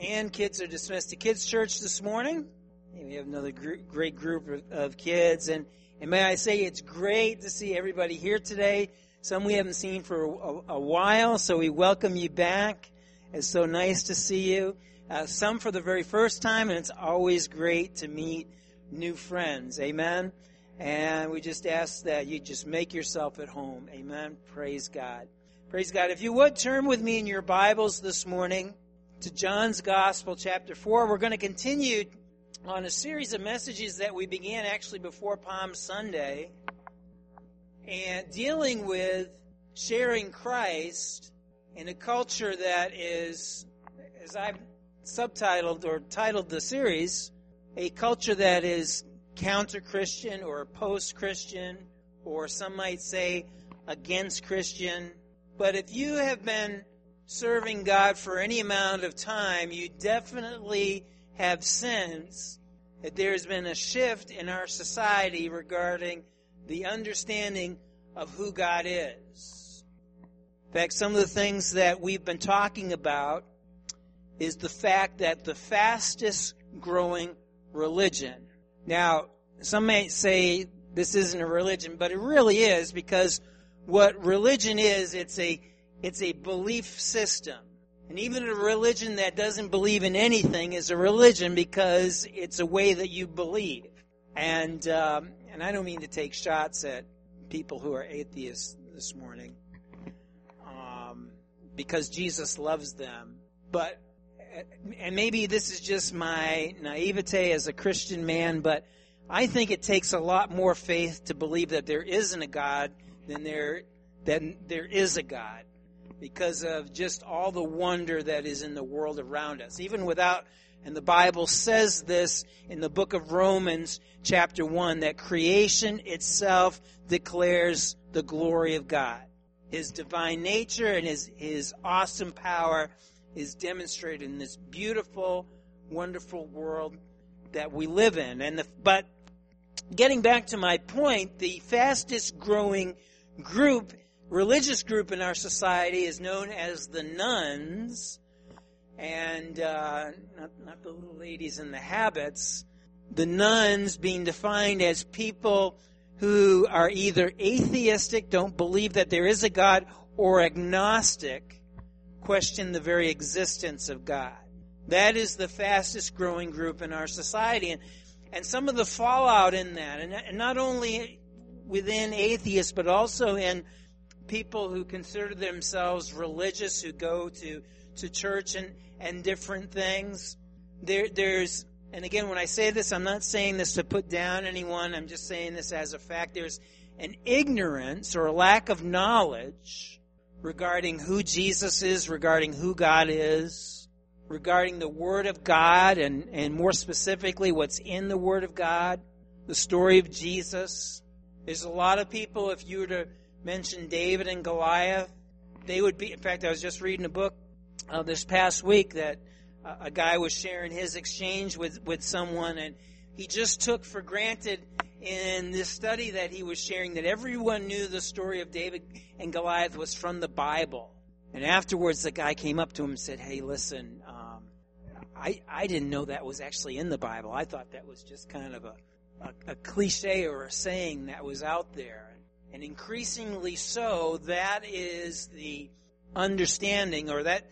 And kids are dismissed to Kids Church this morning. We have another great group of kids. And may I say, it's great to see everybody here today. Some we haven't seen for a while, so we welcome you back. It's so nice to see you. Some for the very first time, and it's always great to meet new friends. Amen? And we just ask that you just make yourself at home. Amen? Praise God. Praise God. If you would, turn with me in your Bibles this morning to John's Gospel, chapter 4. We're going to continue on a series of messages that we began actually before Palm Sunday, and dealing with sharing Christ in a culture that is, as I've subtitled or titled the series, a culture that is counter-Christian or post-Christian, or some might say against Christian. But if you have been serving God for any amount of time, you definitely have sensed that there's been a shift in our society regarding the understanding of who God is. In fact, some of the things that we've been talking about is the fact that the fastest growing religion. Now, some may say this isn't a religion, but it really is, because what religion is, it's a belief system. And even a religion that doesn't believe in anything is a religion because it's a way that you believe. And I don't mean to take shots at people who are atheists this morning, because Jesus loves them. And maybe this is just my naivete as a Christian man, but I think it takes a lot more faith to believe that there isn't a God than there is a God, because of just all the wonder that is in the world around us. Even without, and the Bible says this in the book of Romans, chapter 1, that creation itself declares the glory of God. His divine nature and his awesome power is demonstrated in this beautiful, wonderful world that we live in. But getting back to my point, the fastest growing religious group in our society is known as the nuns, and not the little ladies in the habits. The nuns being defined as people who are either atheistic, don't believe that there is a God, or agnostic, question the very existence of God. That is the fastest growing group in our society. And some of the fallout in that, and not only within atheists, but also in people who consider themselves religious, who go to church and different things. There's, and again, when I say this, I'm not saying this to put down anyone, I'm just saying this as a fact. There's an ignorance or a lack of knowledge regarding who Jesus is, regarding who God is, regarding the Word of God, and more specifically what's in the Word of God, the story of Jesus. There's a lot of people, if you were to mention David and Goliath, they would be, in fact, I was just reading a book this past week that a guy was sharing his exchange with someone, and he just took for granted in this study that he was sharing that everyone knew the story of David and Goliath was from the Bible. And afterwards, the guy came up to him and said, "Hey, listen, I didn't know that was actually in the Bible. I thought that was just kind of a cliche or a saying that was out there." And increasingly so, that is the understanding, or that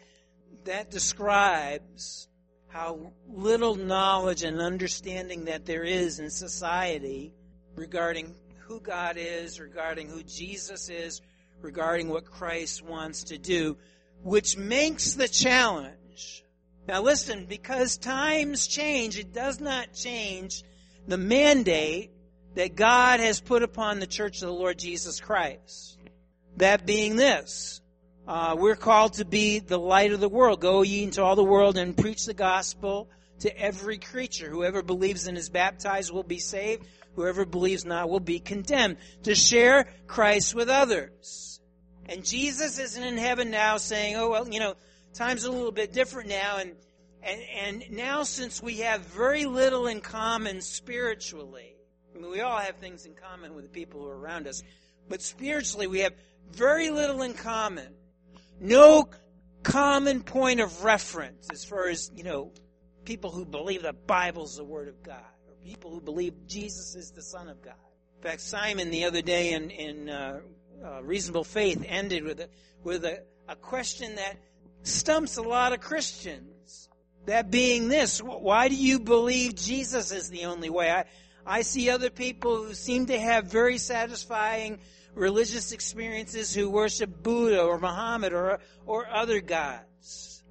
describes how little knowledge and understanding that there is in society regarding who God is, regarding who Jesus is, regarding what Christ wants to do, which makes the challenge. Now listen, because times change, it does not change the mandate that God has put upon the church of the Lord Jesus Christ. That being this, we're called to be the light of the world. Go ye into all the world and preach the gospel to every creature. Whoever believes and is baptized will be saved. Whoever believes not will be condemned. To share Christ with others. And Jesus isn't in heaven now saying, oh, well, times are a little bit different now. And now, since we have very little in common spiritually, I mean, we all have things in common with the people who are around us, but spiritually we have very little in common. No common point of reference as far as, people who believe the Bible's the Word of God, or people who believe Jesus is the Son of God. In fact, Simon the other day in Reasonable Faith ended with a question that stumps a lot of Christians. That being this: why do you believe Jesus is the only way? I see other people who seem to have very satisfying religious experiences who worship Buddha or Muhammad or other gods.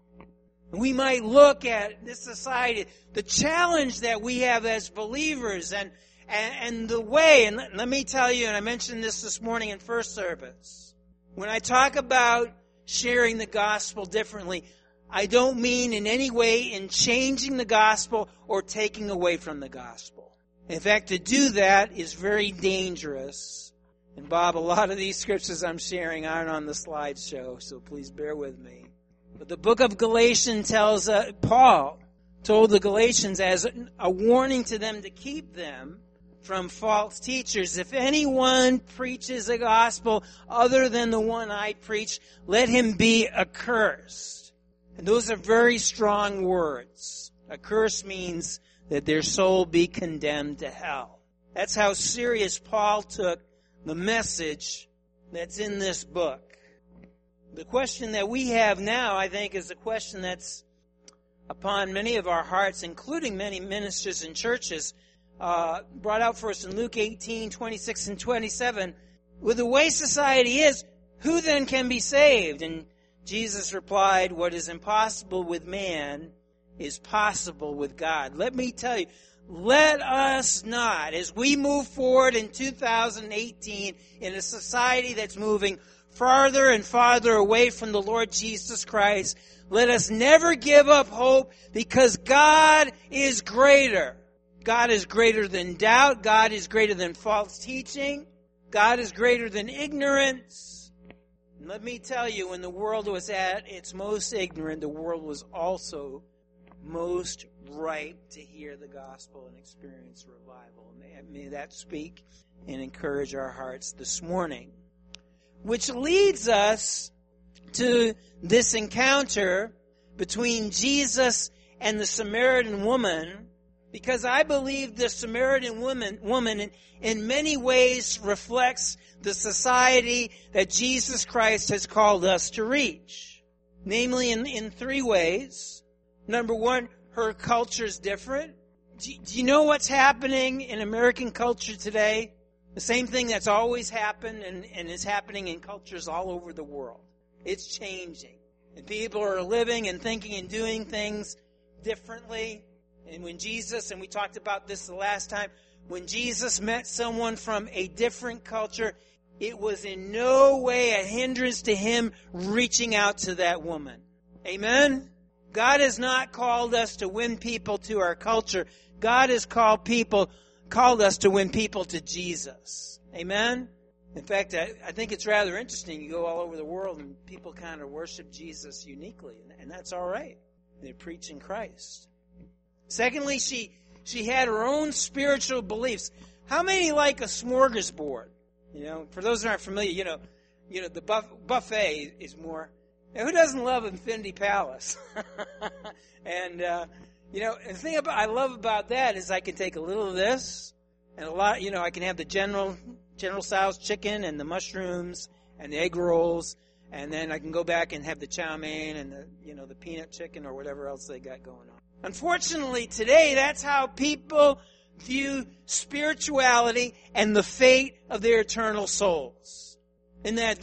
We might look at this society, the challenge that we have as believers, and the way, and let me tell you, and I mentioned this morning in first service, when I talk about sharing the gospel differently, I don't mean in any way in changing the gospel or taking away from the gospel. In fact, to do that is very dangerous. And Bob, a lot of these scriptures I'm sharing aren't on the slideshow, so please bear with me. But the book of Galatians tells, Paul told the Galatians as a warning to them to keep them from false teachers. If anyone preaches a gospel other than the one I preach, let him be accursed. And those are very strong words. Accursed means that their soul be condemned to hell. That's how serious Paul took the message that's in this book. The question that we have now, I think, is a question that's upon many of our hearts, including many ministers and churches, brought out for us in Luke 18:26 and 27. With the way society is, who then can be saved? And Jesus replied, what is impossible with man is possible with God. Let me tell you, let us not, as we move forward in 2018 in a society that's moving farther and farther away from the Lord Jesus Christ, let us never give up hope, because God is greater. God is greater than doubt. God is greater than false teaching. God is greater than ignorance. And let me tell you, when the world was at its most ignorant, the world was also most ripe to hear the gospel and experience revival. May that speak and encourage our hearts this morning. Which leads us to this encounter between Jesus and the Samaritan woman, because I believe the Samaritan woman in many ways reflects the society that Jesus Christ has called us to reach. Namely in three ways. Number one, her culture is different. Do you know what's happening in American culture today? The same thing that's always happened and is happening in cultures all over the world. It's changing. And people are living and thinking and doing things differently. And when Jesus, and we talked about this the last time, when Jesus met someone from a different culture, it was in no way a hindrance to him reaching out to that woman. Amen? God has not called us to win people to our culture. God has called us to win people to Jesus. Amen? In fact, I think it's rather interesting. You go all over the world and people kind of worship Jesus uniquely, and that's all right. They're preaching Christ. Secondly, she had her own spiritual beliefs. How many like a smorgasbord? For those who aren't familiar, the buffet is more. Who doesn't love Infinity Palace? And the thing I love about that is I can take a little of this and a lot. I can have the General Tso's chicken and the mushrooms and the egg rolls, and then I can go back and have the chow mein and the peanut chicken or whatever else they got going on. Unfortunately, today, that's how people view spirituality and the fate of their eternal souls. And that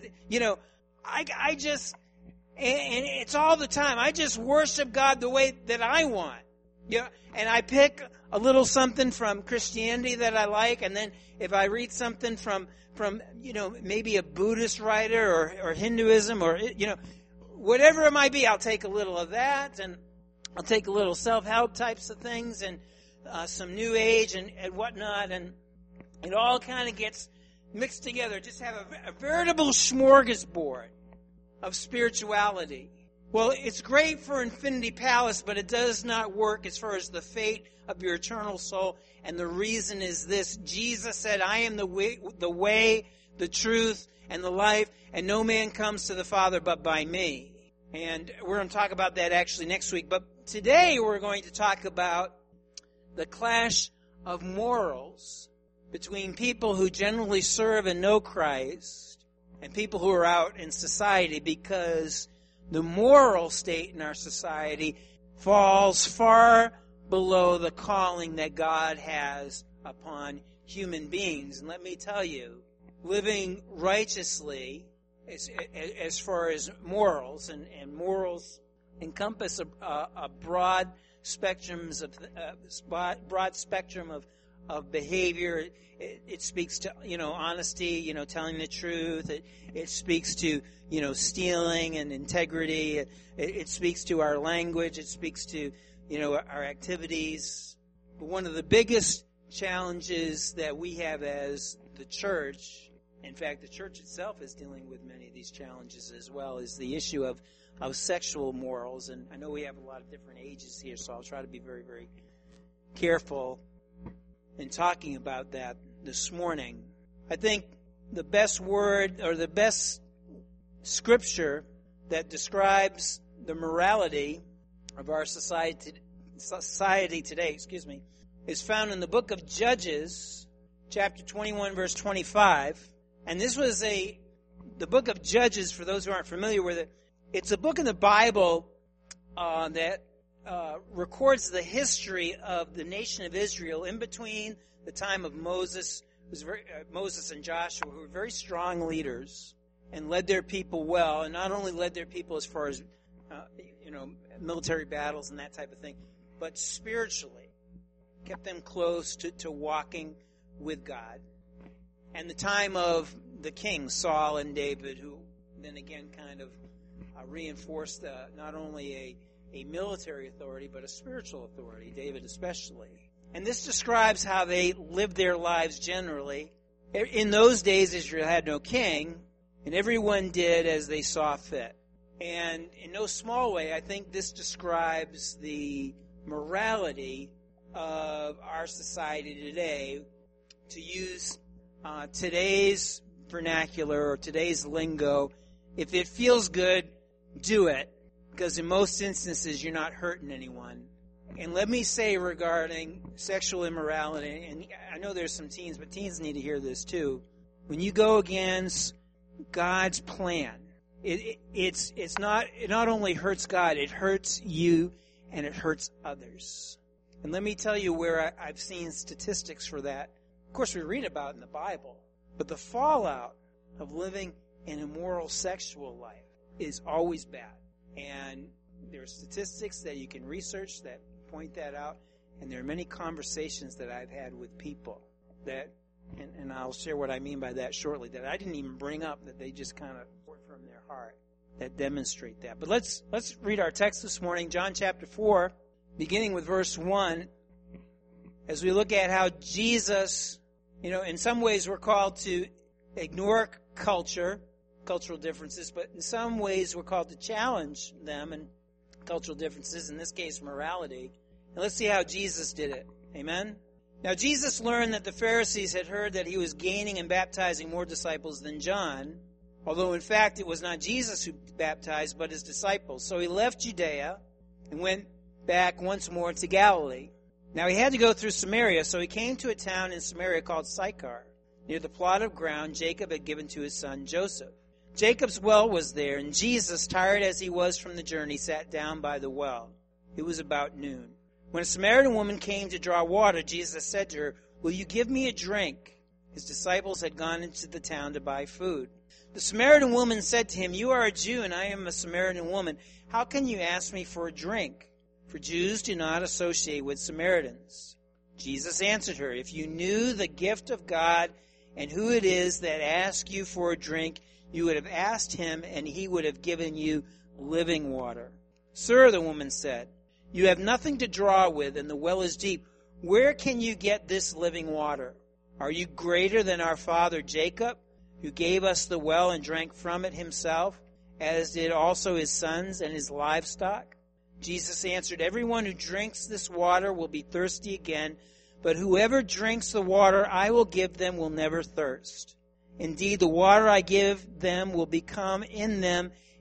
I just, and it's all the time, I just worship God the way that I want. And I pick a little something from Christianity that I like, and then if I read something from maybe a Buddhist writer or Hinduism or, whatever it might be, I'll take a little of that, and I'll take a little self-help types of things and some New Age and whatnot, and it all kind of gets mixed together. Just have a veritable smorgasbord of spirituality. Well, it's great for Infinity Palace, but it does not work as far as the fate of your eternal soul. And the reason is this: Jesus said, I am the way, the truth, and the life, and no man comes to the Father but by me. And we're going to talk about that actually next week. But today we're going to talk about the clash of morals between people who generally serve and know Christ and people who are out in society, because the moral state in our society falls far below the calling that God has upon human beings. And let me tell you, living righteously as far as morals, and morals encompass a broad spectrum of behavior. It speaks to, honesty, telling the truth. It speaks to, stealing and integrity. It speaks to our language. It speaks to, our activities. But one of the biggest challenges that we have as the church, in fact, the church itself is dealing with many of these challenges as well, is the issue of sexual morals. And I know we have a lot of different ages here, so I'll try to be very, very careful in talking about that this morning. I think the best word, or the best scripture that describes the morality of our society today, is found in the book of Judges, chapter 21, verse 25. And this was the book of Judges, for those who aren't familiar with it, it's a book in the Bible that records the history of the nation of Israel in between the time of Moses. It was Moses and Joshua, who were very strong leaders and led their people well, and not only led their people as far as military battles and that type of thing, but spiritually kept them close to walking with God. And the time of the kings, Saul and David, who then again kind of reinforced not only a military authority, but a spiritual authority, David especially. And this describes how they lived their lives generally. In those days, Israel had no king, and everyone did as they saw fit. And in no small way, I think this describes the morality of our society today. To use today's vernacular or today's lingo, if it feels good, do it, because in most instances you're not hurting anyone. And let me say regarding sexual immorality, and I know there's some teens, but teens need to hear this too. When you go against God's plan, it not only hurts God, it hurts you and it hurts others. And let me tell you where I've seen statistics for that. Of course, we read about it in the Bible, but the fallout of living an immoral sexual life is always bad. And there are statistics that you can research that point that out, and there are many conversations that I've had with people that, and I'll share what I mean by that shortly, that I didn't even bring up, that they just kind of pour from their heart, that demonstrate that. But let's read our text this morning, John chapter 4, beginning with verse 1, as we look at how Jesus, in some ways we're called to ignore cultural differences, but in some ways we're called to challenge them and cultural differences, in this case morality. And let's see how Jesus did it. Amen? Now Jesus learned that the Pharisees had heard that he was gaining and baptizing more disciples than John, although in fact it was not Jesus who baptized, but his disciples. So he left Judea and went back once more to Galilee. Now he had to go through Samaria, so he came to a town in Samaria called Sychar, near the plot of ground Jacob had given to his son Joseph. Jacob's well was there, and Jesus, tired as he was from the journey, sat down by the well. It was about noon. When a Samaritan woman came to draw water, Jesus said to her, "Will you give me a drink?" His disciples had gone into the town to buy food. The Samaritan woman said to him, "You are a Jew, and I am a Samaritan woman. How can you ask me for a drink?" For Jews do not associate with Samaritans. Jesus answered her, "If you knew the gift of God and who it is that asks you for a drink, you would have asked him, and he would have given you living water." "Sir," the woman said, "you have nothing to draw with, and the well is deep. Where can you get this living water? Are you greater than our father Jacob, who gave us the well and drank from it himself, as did also his sons and his livestock?" Jesus answered, "Everyone who drinks this water will be thirsty again, but whoever drinks the water I will give them will never thirst. Indeed, the water I give them will become in them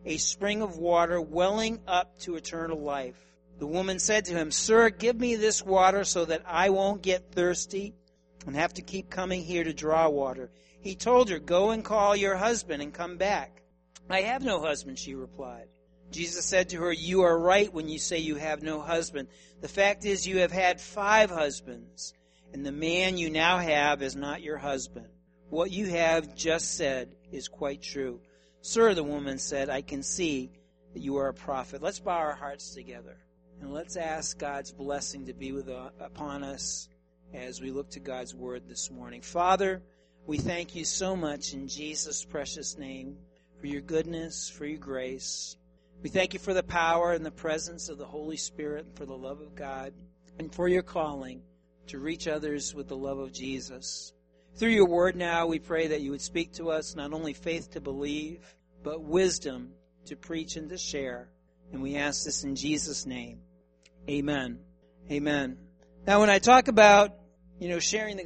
a spring of water welling up to eternal life." The woman said to him, "Sir, give me this water so that I won't get thirsty and have to keep coming here to draw water." He told her, "Go and call your husband and come back." "I have no husband," she replied. Jesus said to her, "You are right when you say you have no husband. The fact is you have had 5 husbands, and the man you now have is not your husband. What you have just said is quite true." "Sir," the woman said, "I can see that you are a prophet." Let's bow our hearts together, and let's ask God's blessing to be upon us as we look to God's word this morning. Father, we thank you so much in Jesus' precious name for your goodness, for your grace. We thank you for the power and the presence of the Holy Spirit, for the love of God, and for your calling to reach others with the love of Jesus. Through your word now, we pray that you would speak to us not only faith to believe, but wisdom to preach and to share. And we ask this in Jesus' name. Amen. Amen. Now, when I talk about, sharing the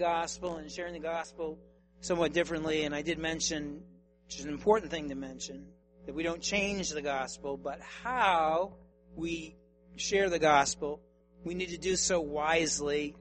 gospel somewhat differently, and I did mention, which is an important thing to mention, that we don't change the gospel, but how we share the gospel, we need to do so wisely,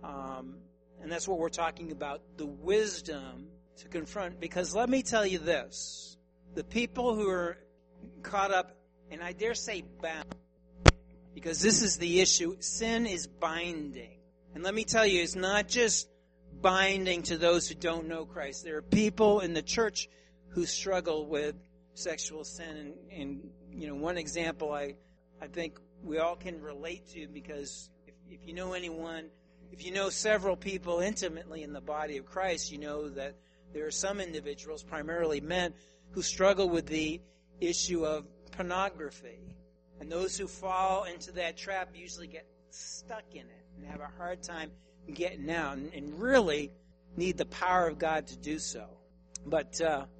and that's what we're talking about, the wisdom to confront. Because let me tell you this, the people who are caught up, and I dare say bound, because this is the issue, sin is binding. And let me tell you, it's not just binding to those who don't know Christ. There are people in the church who struggle with sexual sin. And one example I think we all can relate to, because if you know anyone, if you know several people intimately in the body of Christ, you know that there are some individuals, primarily men, who struggle with the issue of pornography. And those who fall into that trap usually get stuck in it and have a hard time getting out, and really need the power of God to do so. But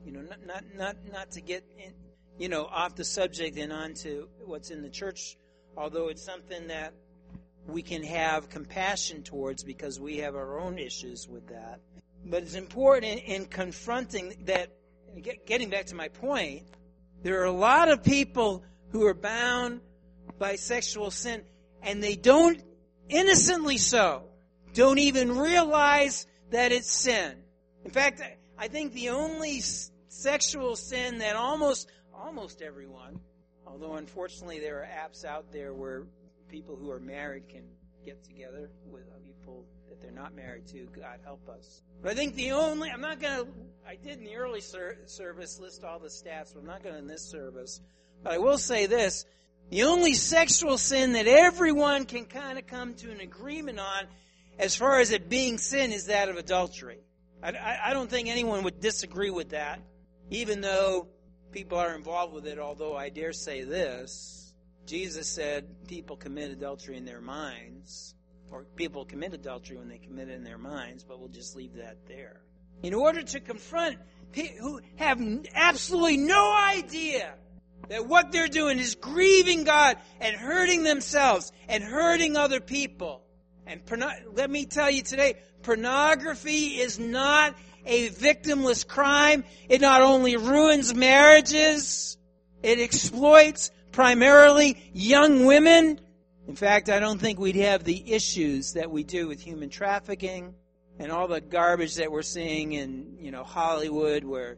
not to get off the subject and onto what's in the church, although it's something that we can have compassion towards because we have our own issues with that. But it's important in confronting that. Getting back to my point, there are a lot of people who are bound by sexual sin, and they don't, innocently so, don't even realize that it's sin. In fact, I think the only sexual sin that almost everyone, although unfortunately there are apps out there where people who are married can get together with people that they're not married to, God help us. But I think I did in the early service list all the stats, but I'm not going to in this service. But I will say this, the only sexual sin that everyone can kind of come to an agreement on as far as it being sin is that of adultery. I don't think anyone would disagree with that, even though people are involved with it, although I dare say this, Jesus said people commit adultery in their minds, or people commit adultery when they commit it in their minds, but we'll just leave that there. In order to confront people who have absolutely no idea that what they're doing is grieving God and hurting themselves and hurting other people. And let me tell you today, pornography is not a victimless crime. It not only ruins marriages, it exploits primarily young women. In fact, I don't think we'd have the issues that we do with human trafficking and all the garbage that we're seeing in, Hollywood, where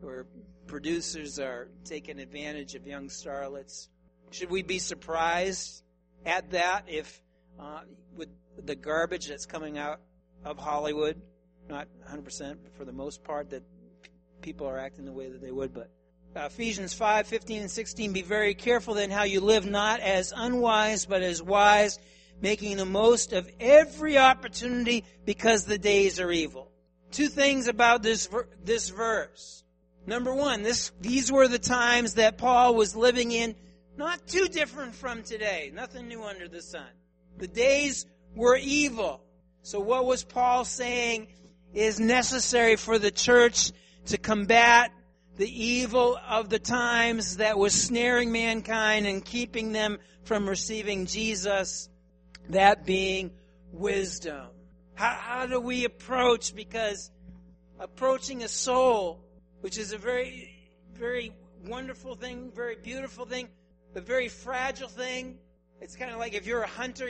producers are taking advantage of young starlets. Should we be surprised at that if, with the garbage that's coming out of Hollywood, not 100%, but for the most part, that people are acting the way that they would, but Ephesians 5:15 and 16, be very careful then how you live, not as unwise, but as wise, making the most of every opportunity because the days are evil. 2 things about this verse. Number 1, these were the times that Paul was living in, not too different from today. Nothing new under the sun. The days were evil. So what was Paul saying is necessary for the church to combat the evil of the times that was snaring mankind and keeping them from receiving Jesus, that being wisdom. How do we approach? Because approaching a soul, which is a very, very wonderful thing, very beautiful thing, but very fragile thing. It's kind of like if you're a hunter,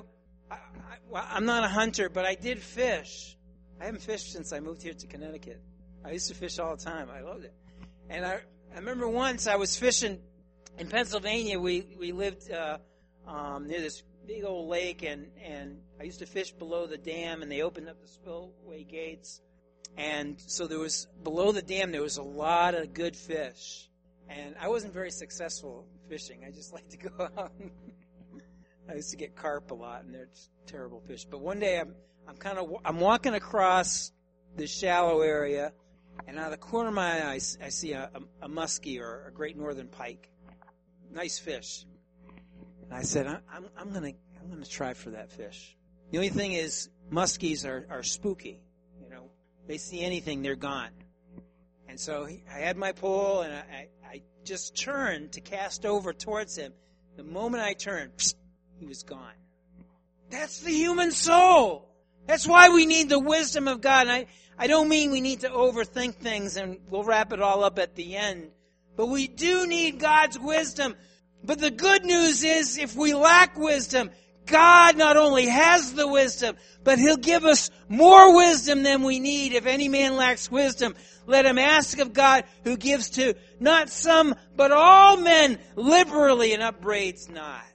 I'm not a hunter, but I did fish. I haven't fished since I moved here to Connecticut. I used to fish all the time. I loved it. And I remember once I was fishing in Pennsylvania. We lived near this big old lake, and I used to fish below the dam, and they opened up the spillway gates. And so below the dam, there was a lot of good fish. And I wasn't very successful fishing. I just like to go out. I used to get carp a lot, and they're just terrible fish. But one day I'm walking across this shallow area, and out of the corner of my eye, I see a muskie or a great northern pike. Nice fish. And I said, I'm gonna try for that fish. The only thing is, muskies are spooky. They see anything, they're gone. And so I had my pole, and I just turned to cast over towards him. The moment I turned, he was gone. That's the human soul. That's why we need the wisdom of God. And I don't mean we need to overthink things, and we'll wrap it all up at the end. But we do need God's wisdom. But the good news is, if we lack wisdom, God not only has the wisdom, but He'll give us more wisdom than we need. If any man lacks wisdom, let him ask of God, who gives to not some, but all men liberally and upbraids not.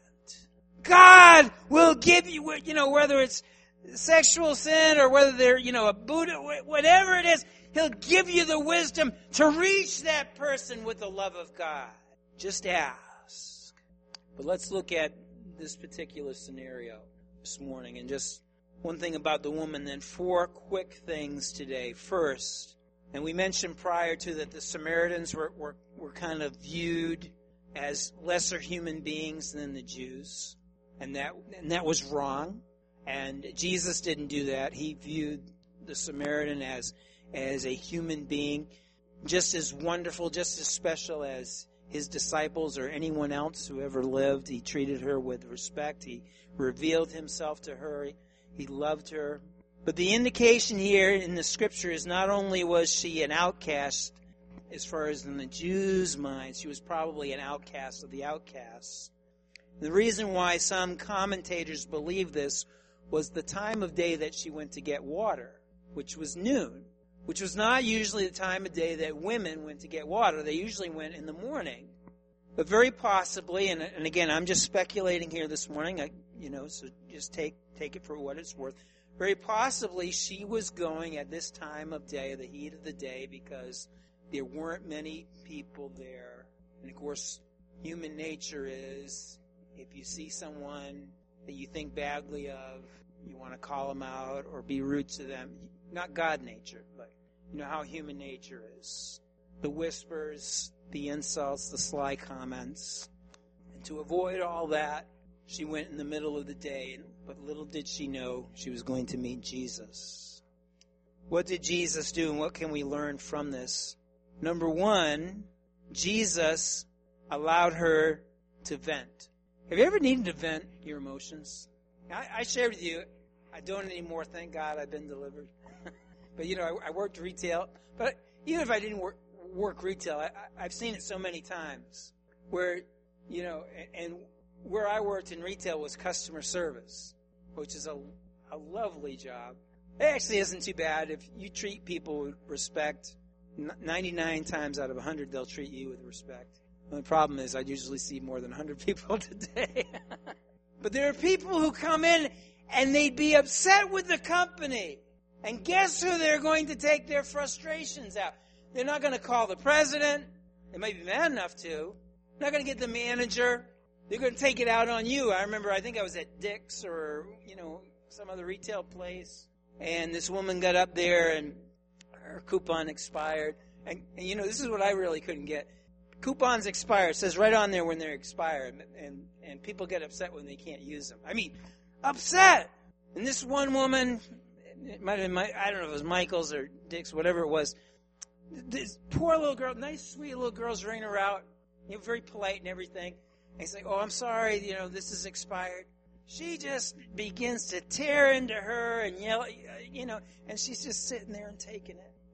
God will give you, whether it's sexual sin or whether they're, a Buddha, whatever it is, He'll give you the wisdom to reach that person with the love of God. Just ask. But let's look at this particular scenario this morning, and just one thing about the woman, then 4 quick things today. First, and we mentioned prior to that the Samaritans were kind of viewed as lesser human beings than the Jews, and that was wrong. And Jesus didn't do that. He viewed the Samaritan as a human being, just as wonderful, just as special as His disciples or anyone else who ever lived. He treated her with respect. He revealed Himself to her. He loved her. But the indication here in the Scripture is not only was she an outcast, as far as in the Jews' minds, she was probably an outcast of the outcasts. The reason why some commentators believe this was the time of day that she went to get water, which was noon, which was not usually the time of day that women went to get water. They usually went in the morning. But very possibly, and again, I'm just speculating here this morning, so just take it for what it's worth. Very possibly she was going at this time of day, the heat of the day, because there weren't many people there. And of course, human nature is, if you see someone that you think badly of, you want to call them out or be rude to them. Not God nature, but you know how human nature is. The whispers, the insults, the sly comments. And to avoid all that, she went in the middle of the day, but little did she know she was going to meet Jesus. What did Jesus do, and what can we learn from this? Number 1, Jesus allowed her to vent. Have you ever needed to vent your emotions? I shared with you, I don't anymore, thank God I've been delivered. But, I worked retail. But even if I didn't work retail, I've seen it so many times where, and where I worked in retail was customer service, which is a lovely job. It actually isn't too bad. If you treat people with respect, 99 times out of 100, they'll treat you with respect. The problem is I usually see more than 100 people today. But there are people who come in and they'd be upset with the company. And guess who they're going to take their frustrations out? They're not going to call the president. They might be mad enough to. They're not going to get the manager. They're going to take it out on you. I remember, I think I was at Dick's or, some other retail place. And this woman got up there and her coupon expired. And this is what I really couldn't get. Coupons expire. It says right on there when they're expired. And people get upset when they can't use them. I mean, upset! And this one woman, it might have been, I don't know if it was Michael's or Dick's, whatever it was. This poor little girl, nice, sweet little girl's ringing her out. Very polite and everything. And he's like, oh, I'm sorry, this is expired. She just begins to tear into her and yell, and she's just sitting there and taking it.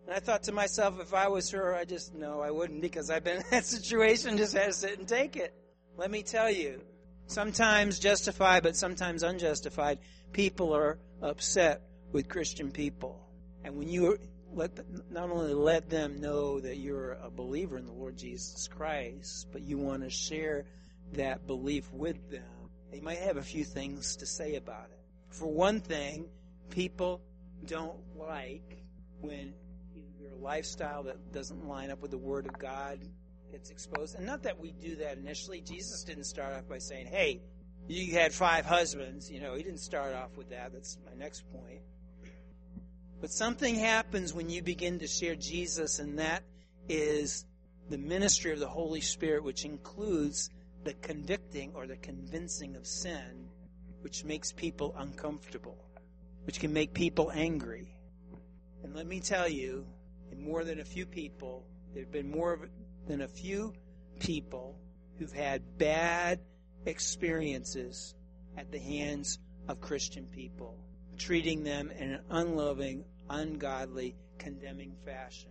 And I thought to myself, if I was her, no, I wouldn't, because I've been in that situation, just had to sit and take it. Let me tell you, sometimes justified, but sometimes unjustified, people are upset with Christian people. And when you not only let them know that you're a believer in the Lord Jesus Christ, but you want to share that belief with them, they might have a few things to say about it. For one thing, people don't like when your lifestyle that doesn't line up with the Word of God gets exposed. And not that we do that initially. Jesus didn't start off by saying, hey, you had 5 husbands. He didn't start off with that. That's my next point. But something happens when you begin to share Jesus, and that is the ministry of the Holy Spirit, which includes the convicting or the convincing of sin, which makes people uncomfortable, which can make people angry. And let me tell you, in more than a few people, there have been more than a few people who've had bad experiences at the hands of Christian people, treating them in an unloving, ungodly, condemning fashion.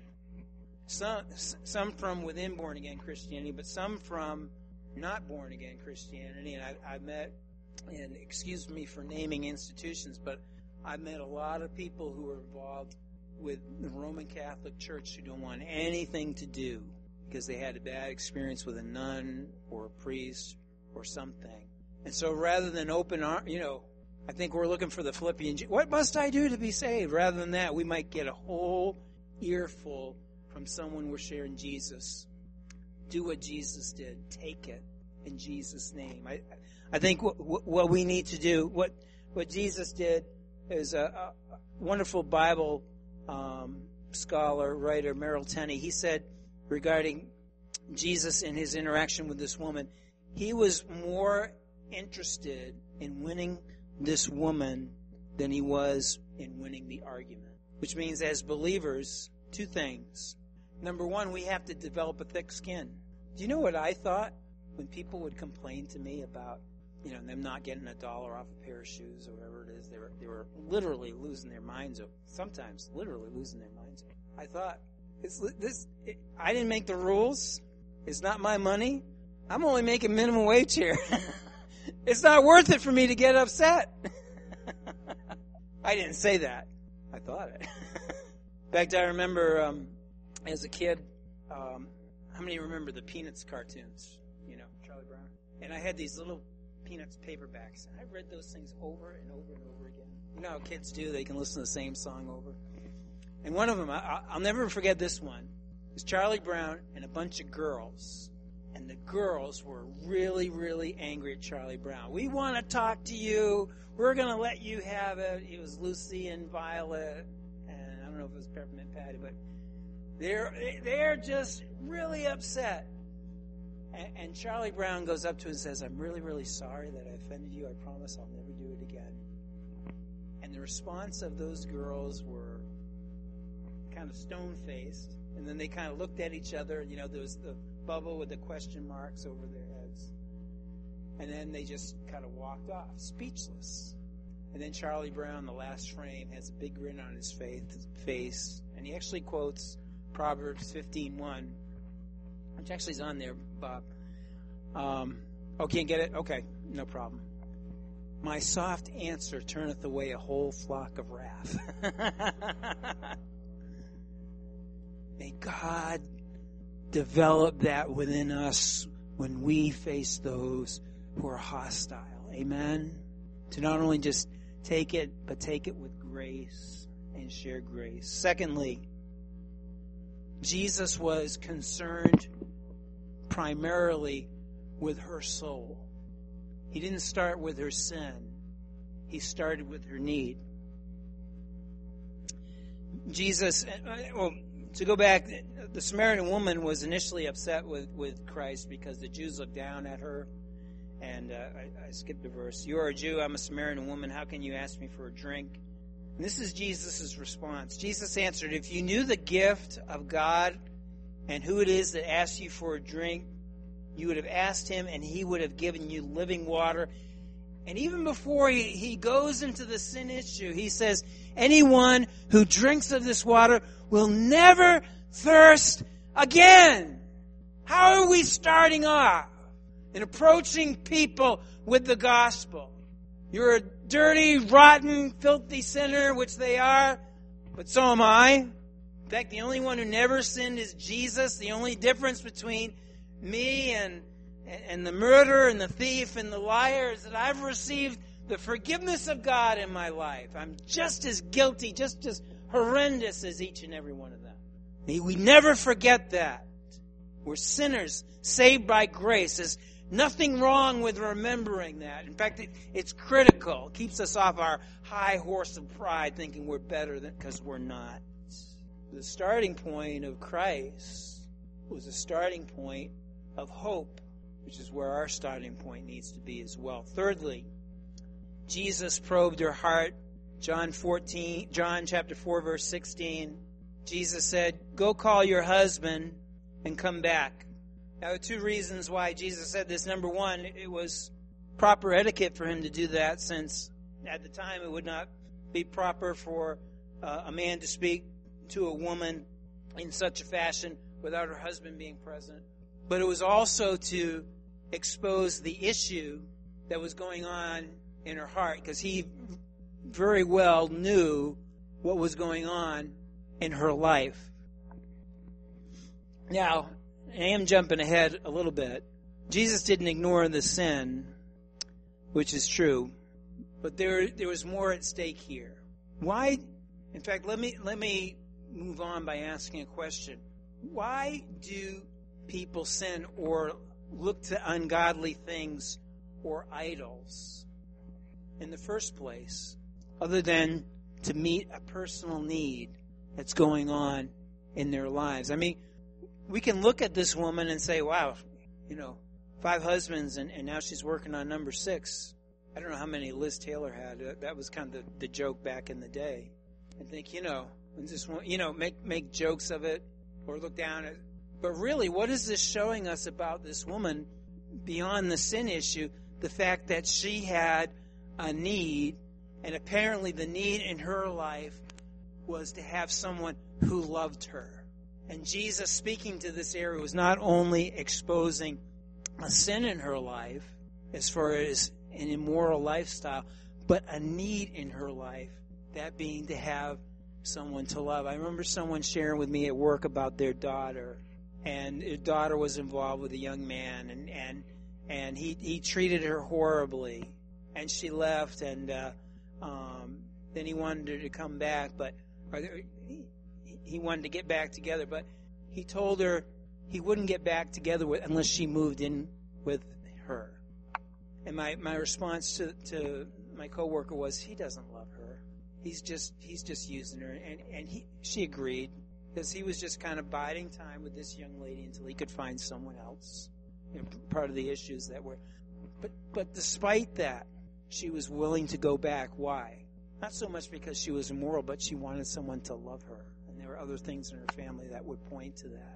Some from within born-again Christianity, but some from not born-again Christianity. And I've met, and excuse me for naming institutions, but I've met a lot of people who are involved with the Roman Catholic Church who don't want anything to do because they had a bad experience with a nun or a priest or something. And so rather than open our, I think we're looking for the Philippians, what must I do to be saved? Rather than that, we might get a whole earful from someone we're sharing Jesus. Do what Jesus did. Take it in Jesus' name. I think what we need to do, what Jesus did, is a wonderful Bible scholar, writer, Merrill Tenney. He said regarding Jesus and his interaction with this woman, he was more interested in winning this woman than he was in winning the argument. Which means, as believers, 2 things. Number 1, we have to develop a thick skin. Do you know what I thought when people would complain to me about, them not getting $1 off a pair of shoes or whatever it is? They were literally losing their minds over. Sometimes literally losing their minds over. I thought, I didn't make the rules. It's not my money. I'm only making minimum wage here. It's not worth it for me to get upset. I didn't say that. I thought it. In fact, I remember as a kid, how many remember the Peanuts cartoons? Charlie Brown. And I had these little Peanuts paperbacks. And I read those things over and over and over again. You know how kids do? They can listen to the same song over. And one of them, I'll never forget this one, is Charlie Brown and a bunch of girls. And the girls were really, really angry at Charlie Brown. We want to talk to you. We're going to let you have it. It was Lucy and Violet. And I don't know if it was Peppermint Patty, but they're just really upset. And Charlie Brown goes up to her and says, I'm really, really sorry that I offended you. I promise I'll never do it again. And the response of those girls were kind of stone-faced. And then they kind of looked at each other. There was the bubble with the question marks over their heads. And then they just kind of walked off, speechless. And then Charlie Brown, the last frame, has a big grin on his face. And he actually quotes Proverbs 15:1, which actually is on there, Bob. Can't get it? Okay, no problem. My soft answer turneth away a whole flock of wrath. May God develop that within us when we face those who are hostile. Amen? To not only just take it, but take it with grace and share grace. Secondly, Jesus was concerned primarily with her soul. He didn't start with her sin. He started with her need. Jesus, to go back, the Samaritan woman was initially upset with Christ because the Jews looked down at her. And I skipped a verse. You are a Jew, I'm a Samaritan woman. How can you ask me for a drink? And this is Jesus' response. Jesus answered, if you knew the gift of God and who it is that asks you for a drink, you would have asked him and he would have given you living water. And even before he goes into the sin issue, he says, anyone who drinks of this water will never thirst again. How are we starting off in approaching people with the gospel? You're a dirty, rotten, filthy sinner, which they are, but so am I. In fact, the only one who never sinned is Jesus. The only difference between me and the murderer and the thief and the liar is that I've received the forgiveness of God in my life. I'm just as guilty, just as horrendous as each and every one of them. May we never forget that. We're sinners saved by grace. There's nothing wrong with remembering that. In fact, it's critical. It keeps us off our high horse of pride thinking we're better because we're not. The starting point of Christ was a starting point of hope, which is where our starting point needs to be as well. Thirdly, Jesus probed her heart. John chapter 4, verse 16. Jesus said, "Go call your husband and come back." Now, there are two reasons why Jesus said this. Number one, it was proper etiquette for him to do that, since at the time it would not be proper for a man to speak to a woman in such a fashion without her husband being present. But it was also to expose the issue that was going on in her heart, because he very well knew what was going on in her life. Now, I am jumping ahead a little bit. Jesus didn't ignore the sin, which is true, but there was more at stake here. Why? In fact, let me move on by asking a question. Why do people sin or look to ungodly things or idols in the first place, other than to meet a personal need that's going on in their lives? I mean, we can look at this woman and say, wow, 5 husbands and now she's working on number 6. I don't know how many Liz Taylor had. That was kind of the joke back in the day. And think, just make jokes of it or look down at it. But really, what is this showing us about this woman beyond the sin issue? The fact that she had a need, and apparently the need in her life was to have someone who loved her. And Jesus, speaking to this area, was not only exposing a sin in her life, as far as an immoral lifestyle, but a need in her life, that being to have someone to love. I remember someone sharing with me at work about their daughter, and her daughter was involved with a young man, and he treated her horribly, and she left, and then he wanted her to come back, he wanted to get back together, but he told her he wouldn't get back together unless she moved in with her. And my response to my coworker was, he doesn't love her. He's just using her. And she agreed, because he was just kind of biding time with this young lady until he could find someone else. Part of the issues that were, but despite that, she was willing to go back. Why? Not so much because she was immoral, but she wanted someone to love her. And there were other things in her family that would point to that.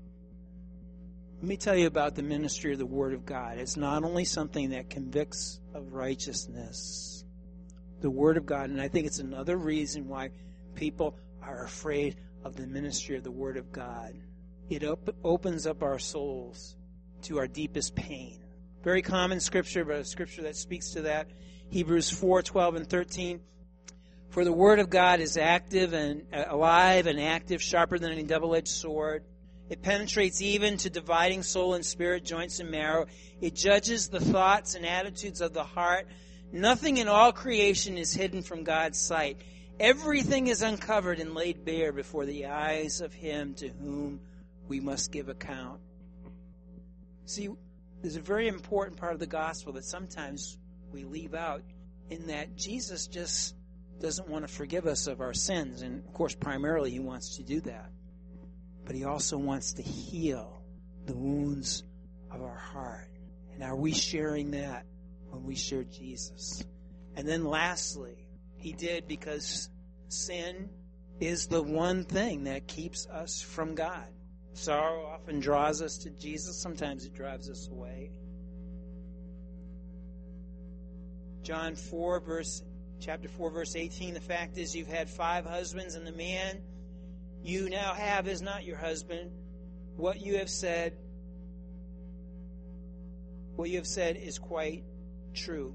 Let me tell you about the ministry of the Word of God. It's not only something that convicts of righteousness, the Word of God, and I think it's another reason why people are afraid of the ministry of the Word of God. It opens up our souls to our deepest pain. Very common scripture, but a scripture that speaks to that. Hebrews 4:12 and 13. For the Word of God is active and alive and active, sharper than any double-edged sword. It penetrates even to dividing soul and spirit, joints and marrow. It judges the thoughts and attitudes of the heart. Nothing in all creation is hidden from God's sight. Everything is uncovered and laid bare before the eyes of Him to whom we must give account. See, there's a very important part of the gospel that sometimes we leave out, in that Jesus just doesn't want to forgive us of our sins. And, of course, primarily He wants to do that. But He also wants to heal the wounds of our heart. And are we sharing that when we share Jesus? And then lastly, He did because sin is the one thing that keeps us from God. Sorrow often draws us to Jesus. Sometimes it drives us away. Chapter 4, verse 18, the fact is you've had 5 husbands, and the man you now have is not your husband. What you have said is quite true.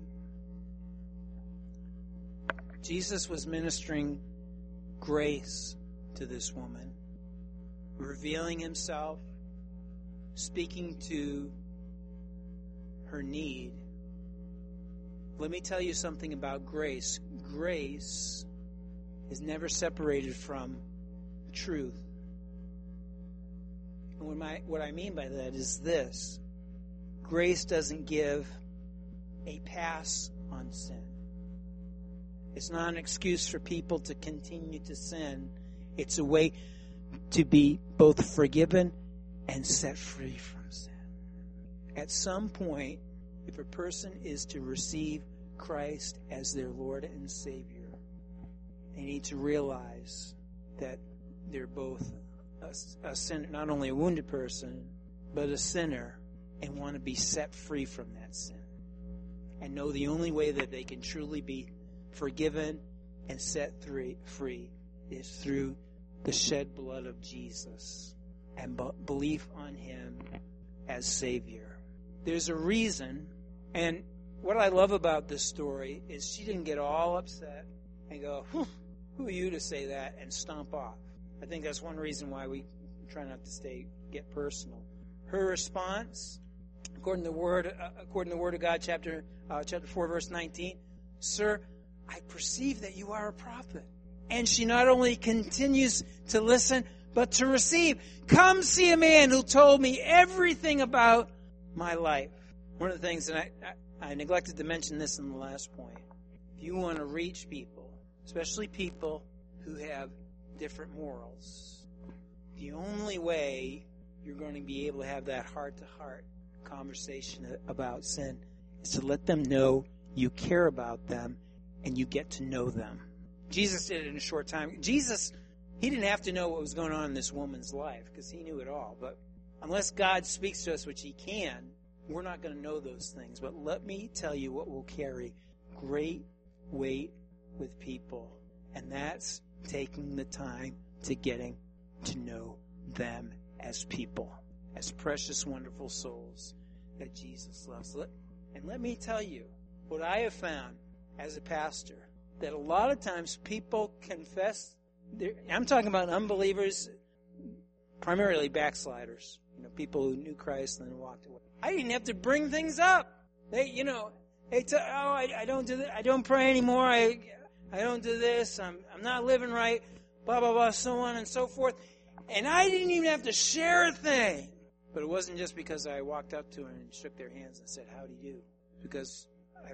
Jesus was ministering grace to this woman, revealing himself, speaking to her need. Let me tell you something about grace. Grace is never separated from truth. And what I mean by that is this. Grace doesn't give a pass on sin. It's not an excuse for people to continue to sin. It's a way to be both forgiven and set free from sin. At some point, if a person is to receive Christ as their Lord and Savior, they need to realize that they're both a sinner, not only a wounded person, but a sinner, and want to be set free from that sin. And know the only way that they can truly be forgiven and set free is through the shed blood of Jesus and belief on Him as Savior. There's a reason, and what I love about this story is she didn't get all upset and go, who are you to say that, and stomp off. I think that's one reason why we try not to get personal. Her response, according to the Word of God, chapter 4, verse 19, "Sir, I perceive that you are a prophet." And she not only continues to listen, but to receive. "Come see a man who told me everything about my life." One of the things, and I neglected to mention this in the last point, if you want to reach people, especially people who have different morals, the only way you're going to be able to have that heart-to-heart conversation about sin is to let them know you care about them and you get to know them. Jesus did it in a short time. Jesus, He didn't have to know what was going on in this woman's life because He knew it all. But unless God speaks to us, which He can, we're not going to know those things. But let me tell you what will carry great weight with people, and that's taking the time to getting to know them as people, as precious, wonderful souls that Jesus loves. And let me tell you what I have found as a pastor, that a lot of times people confess, I'm talking about unbelievers, primarily backsliders, people who knew Christ and then walked away. I didn't have to bring things up. I don't do that. I don't pray anymore. I don't do this. I'm not living right. Blah, blah, blah, so on and so forth. And I didn't even have to share a thing. But it wasn't just because I walked up to them and shook their hands and said, "How do you do?" Because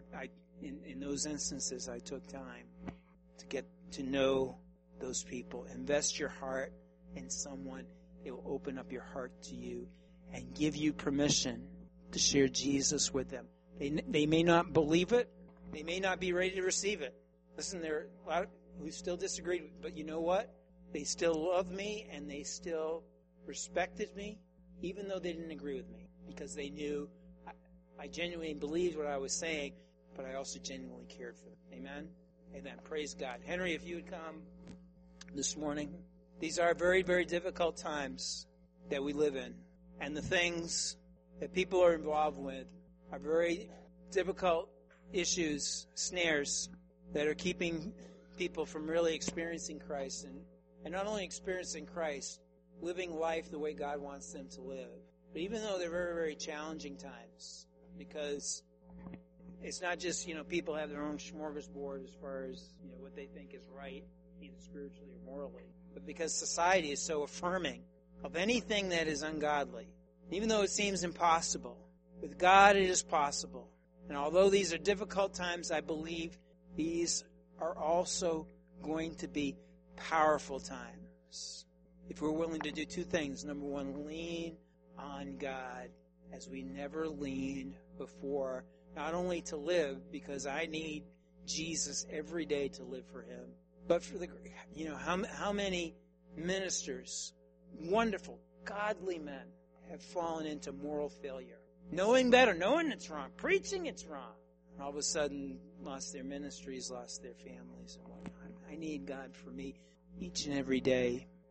in those instances, I took time to get to know those people. Invest your heart in someone. They will open up your heart to you and give you permission to share Jesus with them. They may not believe it. They may not be ready to receive it. Listen, there are a lot who still disagreed, but you know what? They still loved me and they still respected me, even though they didn't agree with me, because they knew I genuinely believed what I was saying, but I also genuinely cared for them. Amen? Amen. Praise God. Henry, if you would come this morning. These are very, very difficult times that we live in, and the things that people are involved with are very difficult issues, snares, that are keeping people from really experiencing Christ, and not only experiencing Christ, living life the way God wants them to live. But even though they're very, very challenging times, because it's not just, people have their own smorgasbord as far as, what they think is right, either spiritually or morally, but because society is so affirming of anything that is ungodly. Even though it seems impossible, with God it is possible. And although these are difficult times, I believe these are also going to be powerful times. If we're willing to do two things. Number one, lean on God as we never leaned before. Not only to live, because I need Jesus every day to live for Him, but for how many ministers, wonderful, godly men, have fallen into moral failure. Knowing better, knowing it's wrong, preaching it's wrong. And all of a sudden, lost their ministries, lost their families and whatnot. I need God for me each and every day.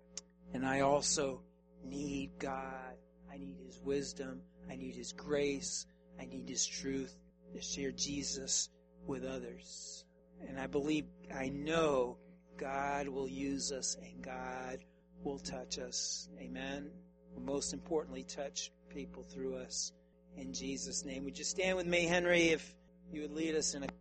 And I also need God. I need His wisdom. I need His grace. I need His truth to share Jesus with others. And I know God will use us and God will touch us. Amen. Most importantly, touch people through us. In Jesus' name. Would you stand with me, Henry, if you would lead us in a